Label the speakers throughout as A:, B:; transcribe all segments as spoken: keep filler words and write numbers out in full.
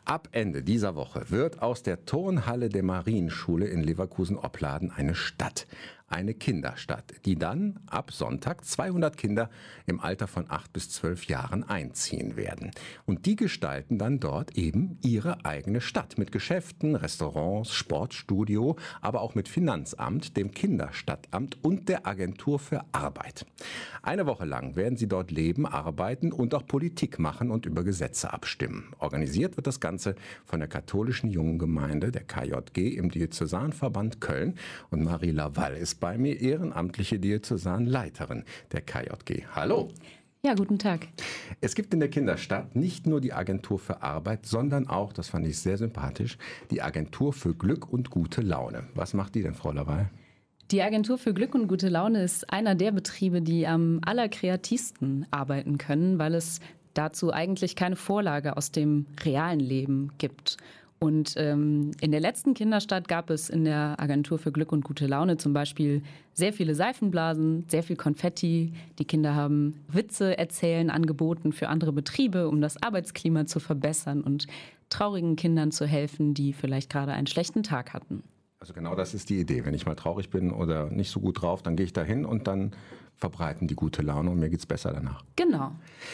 A: Ab Ende dieser Woche wird aus der Turnhalle der Marienschule in Leverkusen-Opladen eine Stadt, eine Kinderstadt, die dann ab Sonntag zweihundert Kinder im Alter von acht bis zwölf Jahren einziehen werden. Und die gestalten dann dort eben ihre eigene Stadt mit Geschäften, Restaurants, Sportstudio, aber auch mit Finanzamt, dem Kinderstadtamt und der Agentur für Arbeit. Eine Woche lang werden sie dort leben, arbeiten und auch Politik machen und über Gesetze abstimmen. Organisiert wird das Ganze von der katholischen Jungengemeinde, der K J G, im Diözesanverband Köln. Und Marie Laval ist bei mir, ehrenamtliche Diözesanleiterin der K J G. Hallo.
B: Ja, guten Tag.
A: Es gibt in der Kinderstadt nicht nur die Agentur für Arbeit, sondern auch, das fand ich sehr sympathisch, die Agentur für Glück und gute Laune. Was macht die denn, Frau Laval?
B: Die Agentur für Glück und gute Laune ist einer der Betriebe, die am allerkreativsten arbeiten können, weil es dazu eigentlich keine Vorlage aus dem realen Leben gibt. Und ähm, in der letzten Kinderstadt gab es in der Agentur für Glück und gute Laune zum Beispiel sehr viele Seifenblasen, sehr viel Konfetti. Die Kinder haben Witze erzählen angeboten für andere Betriebe, um das Arbeitsklima zu verbessern und traurigen Kindern zu helfen, die vielleicht gerade einen schlechten Tag hatten.
A: Also genau das ist die Idee. Wenn ich mal traurig bin oder nicht so gut drauf, dann gehe ich da hin und dann verbreiten die gute Laune und mir geht's besser danach.
B: Genau.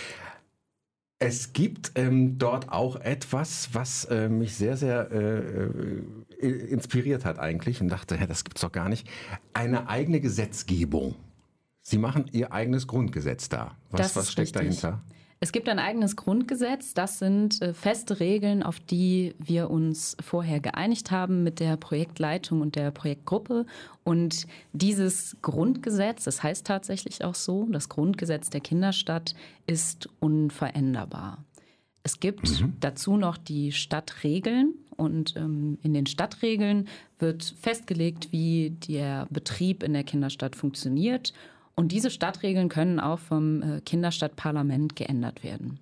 A: Es gibt ähm, dort auch etwas, was äh, mich sehr, sehr äh, inspiriert hat eigentlich und dachte, ja, das gibt's doch gar nicht. Eine eigene Gesetzgebung. Sie machen Ihr eigenes Grundgesetz da. Was, was steckt
B: richtig.
A: dahinter?
B: Es gibt ein eigenes Grundgesetz. Das sind äh, feste Regeln, auf die wir uns vorher geeinigt haben mit der Projektleitung und der Projektgruppe. Und dieses Grundgesetz, das heißt tatsächlich auch so, das Grundgesetz der Kinderstadt ist unveränderbar. Es gibt mhm. dazu noch die Stadtregeln. Und ähm, in den Stadtregeln wird festgelegt, wie der Betrieb in der Kinderstadt funktioniert. Und diese Stadtregeln können auch vom Kinderstadtparlament geändert werden.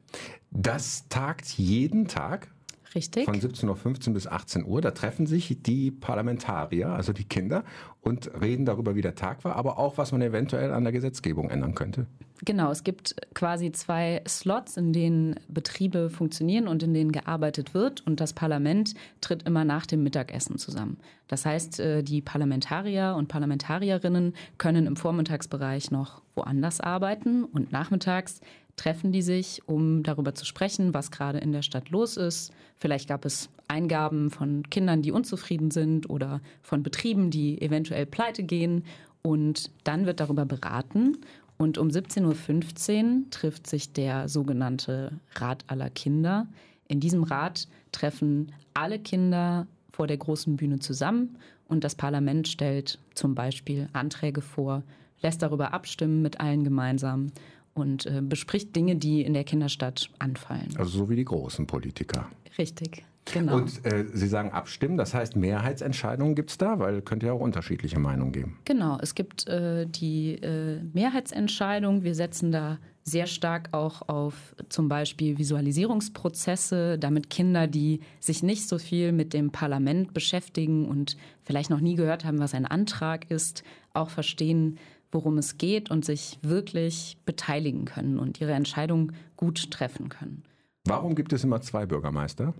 A: Das tagt jeden Tag?
B: Richtig.
A: Von siebzehn Uhr fünfzehn bis achtzehn Uhr. Da treffen sich die Parlamentarier, also die Kinder, und reden darüber, wie der Tag war, aber auch, was man eventuell an der Gesetzgebung ändern könnte.
B: Genau, es gibt quasi zwei Slots, in denen Betriebe funktionieren und in denen gearbeitet wird. Und das Parlament tritt immer nach dem Mittagessen zusammen. Das heißt, die Parlamentarier und Parlamentarierinnen können im Vormittagsbereich noch woanders arbeiten und nachmittags treffen die sich, um darüber zu sprechen, was gerade in der Stadt los ist. Vielleicht gab es Eingaben von Kindern, die unzufrieden sind oder von Betrieben, die eventuell pleite gehen. Und dann wird darüber beraten. Und um siebzehn Uhr fünfzehn trifft sich der sogenannte Rat aller Kinder. In diesem Rat treffen alle Kinder vor der großen Bühne zusammen und das Parlament stellt zum Beispiel Anträge vor, lässt darüber abstimmen mit allen gemeinsam und äh, bespricht Dinge, die in der Kinderstadt anfallen.
A: Also so wie die großen Politiker.
B: Richtig, genau.
A: Und äh, Sie sagen abstimmen, das heißt Mehrheitsentscheidungen gibt es da, weil könnte ja auch unterschiedliche Meinungen geben.
B: Genau, es gibt äh, die äh, Mehrheitsentscheidung. Wir setzen da sehr stark auch auf zum Beispiel Visualisierungsprozesse, damit Kinder, die sich nicht so viel mit dem Parlament beschäftigen und vielleicht noch nie gehört haben, was ein Antrag ist, auch verstehen, worum es geht und sich wirklich beteiligen können und ihre Entscheidung gut treffen können.
A: Warum gibt es immer zwei Bürgermeister?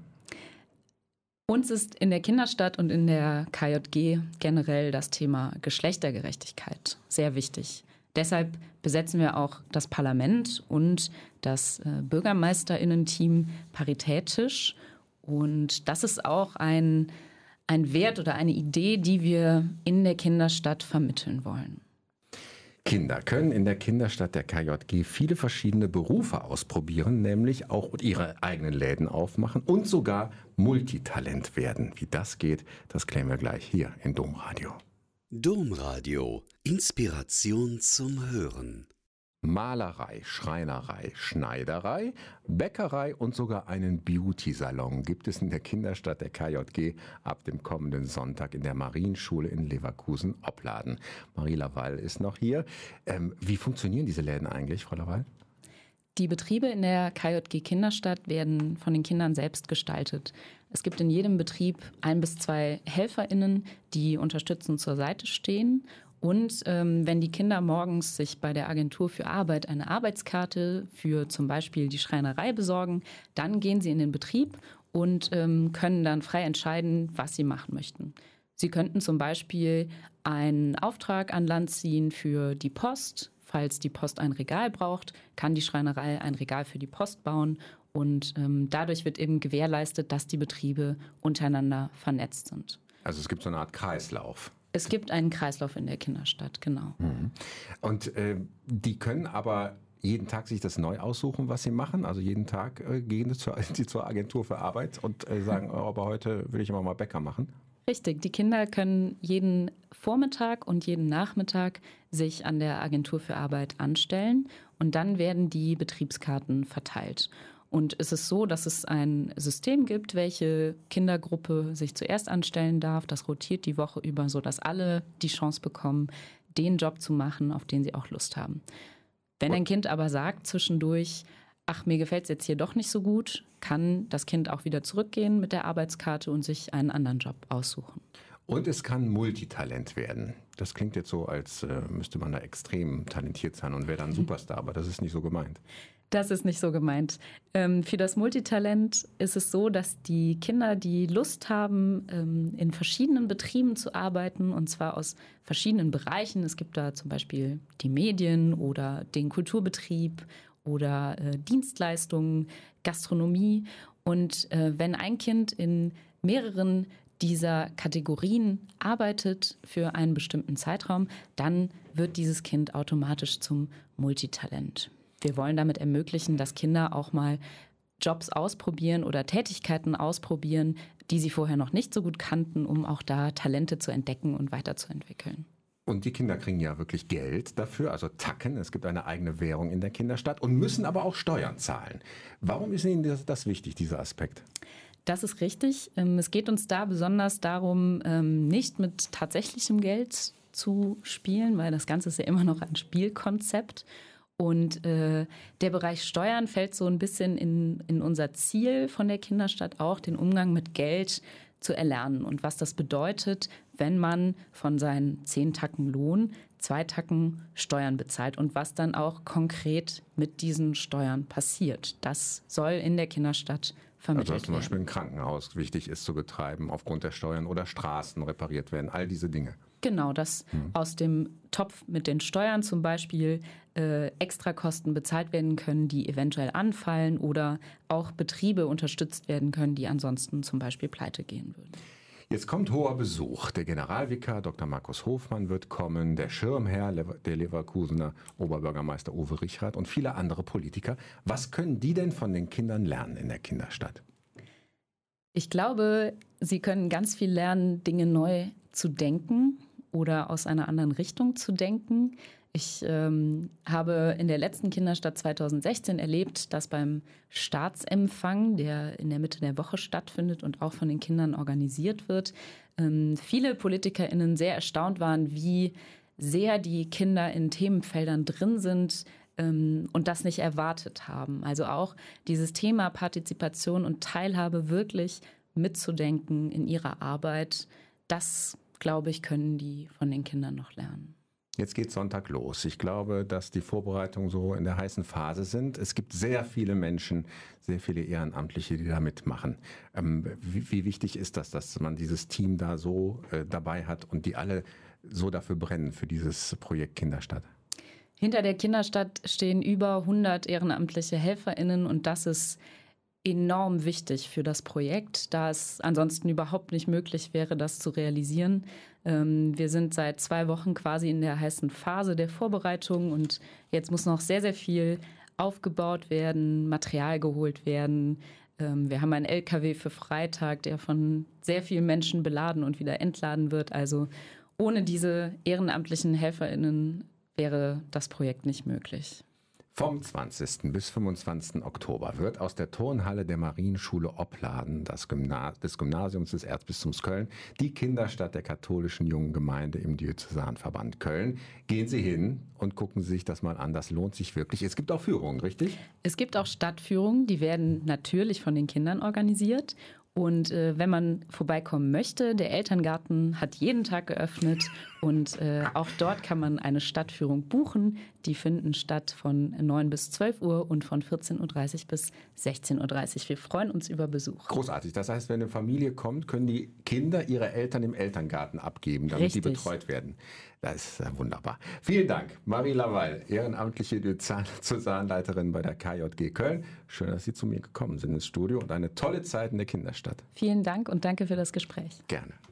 B: Uns ist in der Kinderstadt und in der K J G generell das Thema Geschlechtergerechtigkeit sehr wichtig. Deshalb besetzen wir auch das Parlament und das BürgermeisterInnen-Team paritätisch. Und das ist auch ein, ein Wert oder eine Idee, die wir in der Kinderstadt vermitteln wollen.
A: Kinder können in der Kinderstadt der K J G viele verschiedene Berufe ausprobieren, nämlich auch ihre eigenen Läden aufmachen und sogar Multitalent werden. Wie das geht, das klären wir gleich hier in Domradio.
C: Domradio. Inspiration zum Hören.
A: Malerei, Schreinerei, Schneiderei, Bäckerei und sogar einen Beauty-Salon gibt es in der Kinderstadt der K J G ab dem kommenden Sonntag in der Marienschule in Leverkusen-Opladen. Marie Laval ist noch hier. Ähm, wie funktionieren diese Läden eigentlich, Frau Laval?
B: Die Betriebe in der K J G Kinderstadt werden von den Kindern selbst gestaltet. Es gibt in jedem Betrieb ein bis zwei HelferInnen, die unterstützend zur Seite stehen. Und ähm, wenn die Kinder morgens sich bei der Agentur für Arbeit eine Arbeitskarte für zum Beispiel die Schreinerei besorgen, dann gehen sie in den Betrieb und ähm, können dann frei entscheiden, was sie machen möchten. Sie könnten zum Beispiel einen Auftrag an Land ziehen für die Post. Falls die Post ein Regal braucht, kann die Schreinerei ein Regal für die Post bauen. Und ähm, dadurch wird eben gewährleistet, dass die Betriebe untereinander vernetzt sind.
A: Also es gibt so eine Art Kreislauf.
B: Es gibt einen Kreislauf in der Kinderstadt, genau.
A: Mhm. Und äh, die können aber jeden Tag sich das neu aussuchen, was sie machen. Also jeden Tag äh, gehen sie zur, sie zur Agentur für Arbeit und äh, sagen, oh, aber heute will ich aber mal Bäcker machen.
B: Richtig, die Kinder können jeden Vormittag und jeden Nachmittag sich an der Agentur für Arbeit anstellen und dann werden die Betriebskarten verteilt. Und es ist so, dass es ein System gibt, welche Kindergruppe sich zuerst anstellen darf. Das rotiert die Woche über, sodass alle die Chance bekommen, den Job zu machen, auf den sie auch Lust haben. Wenn ein Kind aber sagt zwischendurch, ach, mir gefällt es jetzt hier doch nicht so gut, kann das Kind auch wieder zurückgehen mit der Arbeitskarte und sich einen anderen Job aussuchen.
A: Und es kann Multitalent werden. Das klingt jetzt so, als äh, müsste man da extrem talentiert sein und wäre dann Superstar, aber das ist nicht so gemeint.
B: Das ist nicht so gemeint. Ähm, für das Multitalent ist es so, dass die Kinder, die Lust haben, ähm, in verschiedenen Betrieben zu arbeiten, und zwar aus verschiedenen Bereichen. Es gibt da zum Beispiel die Medien oder den Kulturbetrieb oder äh, Dienstleistungen, Gastronomie. Und äh, wenn ein Kind in mehreren dieser Kategorien arbeitet für einen bestimmten Zeitraum, dann wird dieses Kind automatisch zum Multitalent. Wir wollen damit ermöglichen, dass Kinder auch mal Jobs ausprobieren oder Tätigkeiten ausprobieren, die sie vorher noch nicht so gut kannten, um auch da Talente zu entdecken und weiterzuentwickeln.
A: Und die Kinder kriegen ja wirklich Geld dafür, also Tacken. Es gibt eine eigene Währung in der Kinderstadt und müssen aber auch Steuern zahlen. Warum ist Ihnen das, das wichtig, dieser Aspekt?
B: Das ist richtig. Es geht uns da besonders darum, nicht mit tatsächlichem Geld zu spielen, weil das Ganze ist ja immer noch ein Spielkonzept. Und äh, der Bereich Steuern fällt so ein bisschen in, in unser Ziel von der Kinderstadt auch, den Umgang mit Geld zu erlernen. Und was das bedeutet, wenn man von seinen zehn Tacken Lohn zwei Tacken Steuern bezahlt und was dann auch konkret mit diesen Steuern passiert. Das soll in der Kinderstadt vermittelt werden.
A: Also dass zum Beispiel ein Krankenhaus wichtig ist zu betreiben aufgrund der Steuern oder Straßen repariert werden, all diese Dinge.
B: Genau, dass hm. aus dem Topf mit den Steuern zum Beispiel äh, Extrakosten bezahlt werden können, die eventuell anfallen oder auch Betriebe unterstützt werden können, die ansonsten zum Beispiel pleite gehen würden.
A: Jetzt kommt hoher Besuch. Der Generalvikar Doktor Markus Hofmann wird kommen, der Schirmherr, der Leverkusener Oberbürgermeister Uwe Richrath und viele andere Politiker. Was können die denn von den Kindern lernen in der Kinderstadt?
B: Ich glaube, sie können ganz viel lernen, Dinge neu zu denken oder aus einer anderen Richtung zu denken. Ich ähm, habe in der letzten Kinderstadt zweitausendsechzehn erlebt, dass beim Staatsempfang, der in der Mitte der Woche stattfindet und auch von den Kindern organisiert wird, ähm, viele PolitikerInnen sehr erstaunt waren, wie sehr die Kinder in Themenfeldern drin sind ähm, und das nicht erwartet haben. Also auch dieses Thema Partizipation und Teilhabe wirklich mitzudenken in ihrer Arbeit, das, glaube ich, können die von den Kindern noch lernen.
A: Jetzt geht Sonntag los. Ich glaube, dass die Vorbereitungen so in der heißen Phase sind. Es gibt sehr viele Menschen, sehr viele Ehrenamtliche, die da mitmachen. Ähm, wie, wie wichtig ist das, dass man dieses Team da so äh, dabei hat und die alle so dafür brennen, für dieses Projekt Kinderstadt?
B: Hinter der Kinderstadt stehen über hundert ehrenamtliche HelferInnen und das ist enorm wichtig für das Projekt, da es ansonsten überhaupt nicht möglich wäre, das zu realisieren. Ähm, wir sind seit zwei Wochen quasi in der heißen Phase der Vorbereitung und jetzt muss noch sehr, sehr viel aufgebaut werden, Material geholt werden. Ähm, wir haben einen L K W für Freitag, der von sehr vielen Menschen beladen und wieder entladen wird. Also ohne diese ehrenamtlichen HelferInnen wäre das Projekt nicht möglich.
A: Vom zwanzigsten bis fünfundzwanzigsten Oktober wird aus der Turnhalle der Marienschule Opladen das Gymna- des Gymnasiums des Erzbistums Köln die Kinderstadt der katholischen Jungen Gemeinde im Diözesanverband Köln. Gehen Sie hin und gucken Sie sich das mal an. Das lohnt sich wirklich. Es gibt auch Führungen, richtig?
B: Es gibt auch Stadtführungen, die werden natürlich von den Kindern organisiert. Und äh, wenn man vorbeikommen möchte, der Elterngarten hat jeden Tag geöffnet und äh, auch dort kann man eine Stadtführung buchen. Die finden statt von neun bis zwölf Uhr und von vierzehn Uhr dreißig bis sechzehn Uhr dreißig. Wir freuen uns über Besuch.
A: Großartig. Das heißt, wenn eine Familie kommt, können die Kinder ihre Eltern im Elterngarten abgeben, damit
B: Richtig.
A: die betreut werden. Das ist wunderbar. Vielen Dank, Marie Laval, ehrenamtliche Diözesanleiterin bei der K J G Köln. Schön, dass Sie zu mir gekommen sind ins Studio und eine tolle Zeit in der Kinderstadt.
B: Vielen Dank und danke für das Gespräch.
A: Gerne.